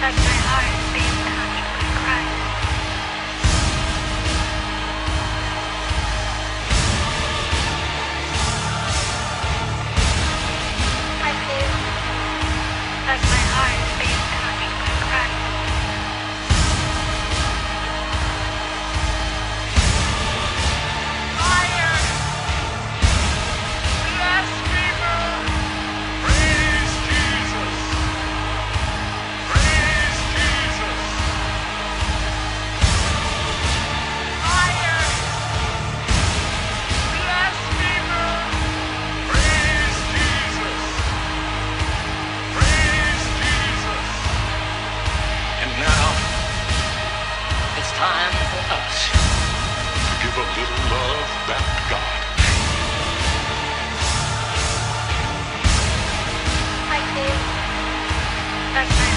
Let my heart be touched by Christ. I feel. Let my heart be touched by Christ. Fire! Blasphemer! Praise Jesus! Praise Jesus! Fire! Blasphemer! Praise Jesus! Praise Jesus! And now, it's time for us to give a little love back to God. I feel. Let my